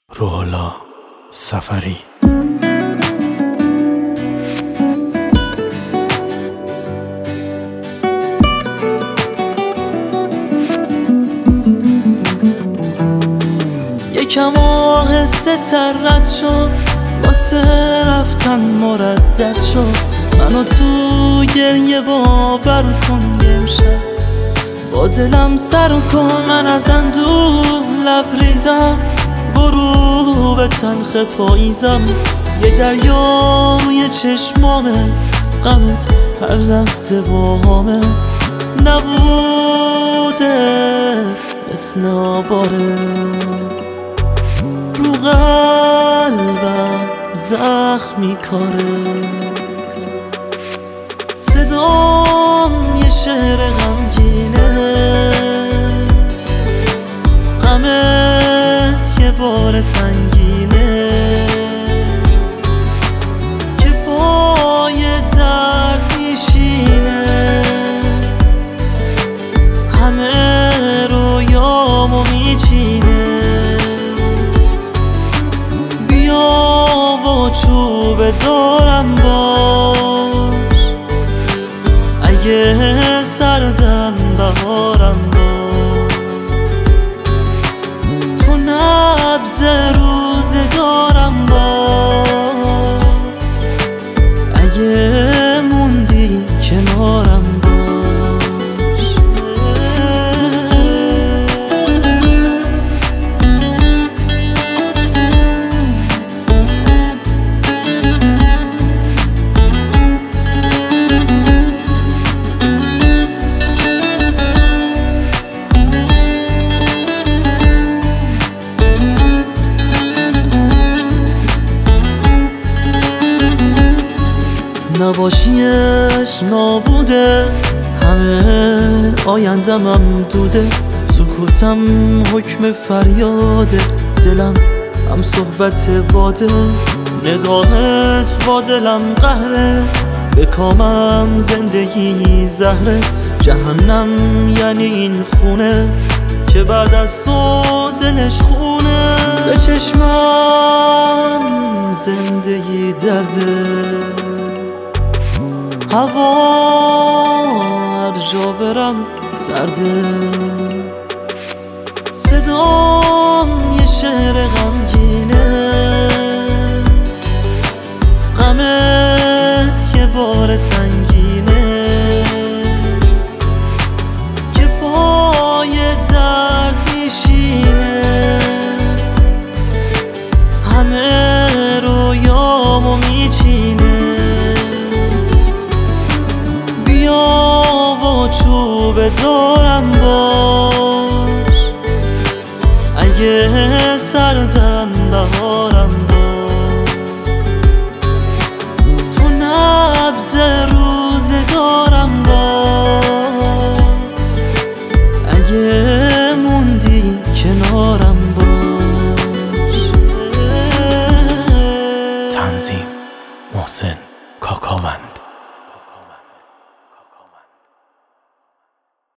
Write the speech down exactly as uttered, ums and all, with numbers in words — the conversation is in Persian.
روح‌الله سفری. یکم آهسته تر رد شد، واسه رفتن مردد شد. منو تو گریه باور کن امشب، با دلم سر کن. من از اندوه لبریزم، غروب تلخ پاییزم. یه دریا روی چشمامه، غمت هر لحظه باهامه. نبوده مثل آواره، رو قلبم زخمی کاره. صدام یه شعر غمگینه، غمت یه بار سنگینه که با یه درد میشینه. همه رویامو میچینه. بیا و چوب دارم باش، اگه سردم بهارم باش. تو نبض روزگارم باش، اگه موندی کنارم باش. نباشیش نابوده، همه آیندمم دوده. سکوتم حکم فریاده، دلم هم صحبت باده. نگاهت با دلم قهره، به کامم زندگی زهره. جهنم یعنی این خونه که بعد از تو دلش خونه. به چشمم زندگی درده، هوا هر جا برم سرده. صدام یه شعر غمگینه، غمت یه بار سنگینه که با یه درد میشینه. همه رویامو میچینه. چوب دارم باش، اگه سردم بهارم باش. تو نبض روزگارم باش، اگه موندی کنارم باش. تنظیم محسن کاکاوند.